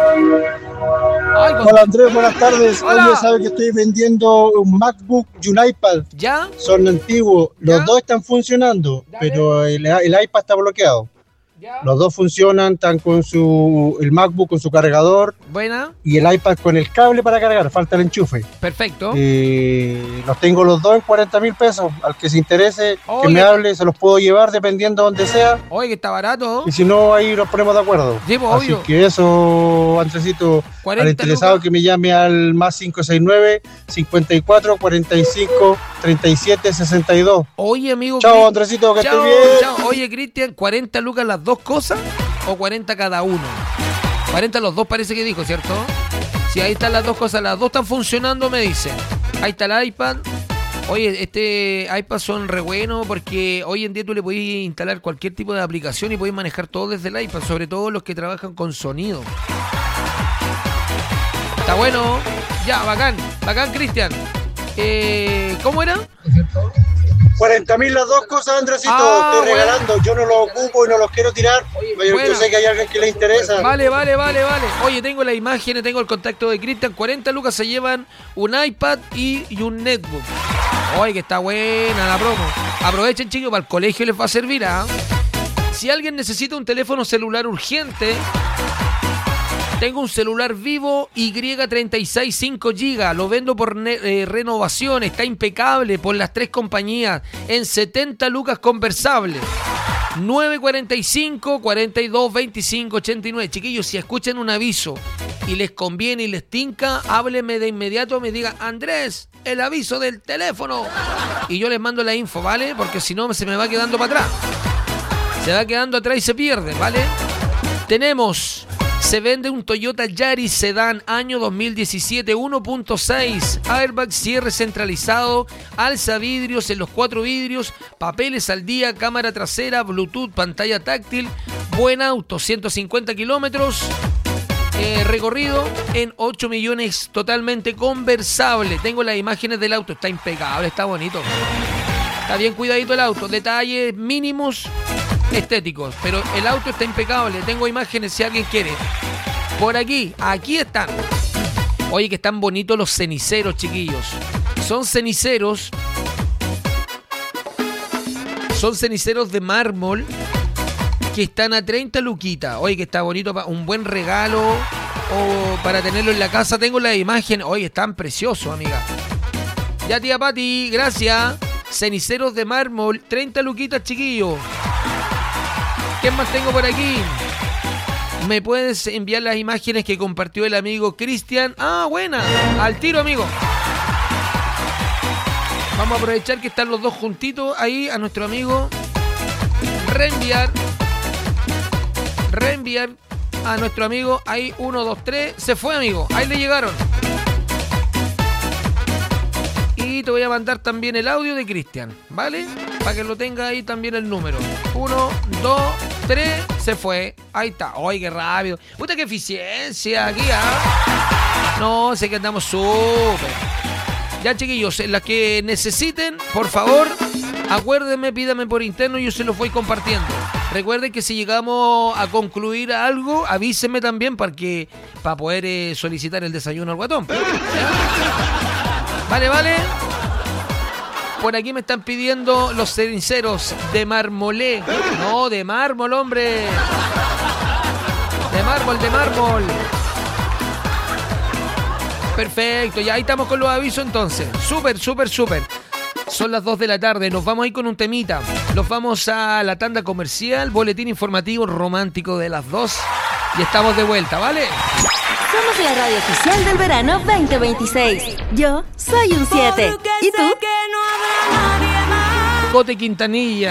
Hola Andrés, buenas tardes. Hola. Oye, sabe que estoy vendiendo un MacBook y un iPad. ¿Ya? Son antiguos. Los dos están funcionando, pero el iPad está bloqueado. ¿Ya? Los dos funcionan, están con el MacBook con su cargador. Buena. Y el iPad con el cable para cargar, falta el enchufe. Perfecto. Los tengo los dos en 40,000 pesos. Al que se interese, que me hable, se los puedo llevar dependiendo de donde sea. Oye, que está barato. Y si no, ahí nos ponemos de acuerdo. Sí, pues, así obvio. que eso, Andresito, al interesado lucas, que me llame al más 569-54-45-37-62. Oye, amigo. Chao, Andresito, que estés bien. Chao. Oye, Cristian, 40 lucas las dos cosas o 40 cada uno. 40 los dos parece que dijo, ¿cierto? Sí, ahí están las dos cosas, las dos están funcionando, me dicen. Ahí está el iPad. Oye, este iPad son re buenos porque hoy en día tú le podés instalar cualquier tipo de aplicación y podés manejar todo desde el iPad, sobre todo los que trabajan con sonido. Está bueno. Ya, bacán, Cristian. ¿Cómo era? 40,000 las dos cosas, Andresito. Estoy regalando. Yo no los ocupo y no los quiero tirar. Yo sé que hay alguien que le interesa. Vale. Oye, tengo las imágenes, tengo el contacto de Cristian. 40 lucas se llevan un iPad y un netbook. Oye, que está buena la promo. Aprovechen, chicos, para el colegio les va a servir, ¿ah? Si alguien necesita un teléfono celular urgente, tengo un celular Vivo Y36 5 GB. Lo vendo por renovación. Está impecable por las tres compañías. En 70 lucas conversable. 945 42 25 89. Chiquillos, si escuchan un aviso y les conviene y les tinca, háblenme de inmediato. Me digan, Andrés, el aviso del teléfono. Y yo les mando la info, ¿vale? Porque si no se me va quedando para atrás. Se va quedando atrás y se pierde, ¿vale? Se vende un Toyota Yaris Sedán año 2017, 1.6, airbag, cierre centralizado, alza vidrios en los 4 vidrios, papeles al día, cámara trasera, Bluetooth, pantalla táctil, buen auto, 150 kilómetros, recorrido en 8 millones, totalmente conversable. Tengo las imágenes del auto, está impecable, está bonito, está bien cuidadito el auto, detalles mínimos, estéticos, pero el auto está impecable. Tengo imágenes si alguien quiere. Por aquí están. Oye, que están bonitos los ceniceros, chiquillos. Son ceniceros de mármol que están a 30 luquitas. Oye, que está bonito, un buen regalo o para tenerlo en la casa. Tengo la imagen. Oye, están preciosos, amiga. Ya, tía Pati, gracias. Ceniceros de mármol, 30 luquitas, chiquillos. ¿Qué más tengo por aquí? ¿Me puedes enviar las imágenes que compartió el amigo Cristian? Ah, buena. Al tiro, amigo. Vamos a aprovechar que están los dos juntitos ahí a nuestro amigo. Reenviar. a nuestro amigo. Ahí, 1, 2, 3. Se fue, amigo. Ahí le llegaron. Y te voy a mandar también el audio de Cristian, ¿vale? Para que lo tenga ahí también el número. 1, 2, 3. Se fue. Ahí está. ¡Ay, qué rápido! ¡Puta, qué eficiencia aquí, ah! No, sé que andamos súper. Ya, chiquillos, en las que necesiten, por favor, acuérdenme, pídame por interno y yo se los voy compartiendo. Recuerden que si llegamos a concluir algo, avísenme también para poder solicitar el desayuno al guatón. Vale. Por aquí me están pidiendo los ceniceros de Marmolé. No, de mármol, hombre. De mármol. Perfecto, ya ahí estamos con los avisos entonces. Súper. Son las 2 de la tarde, nos vamos a ir con un temita. Nos vamos a la tanda comercial, boletín informativo romántico de las 2. Y estamos de vuelta, ¿vale? Somos la radio oficial del verano 2026. Yo soy un 7. ¿Y tú? Cote Quintanilla.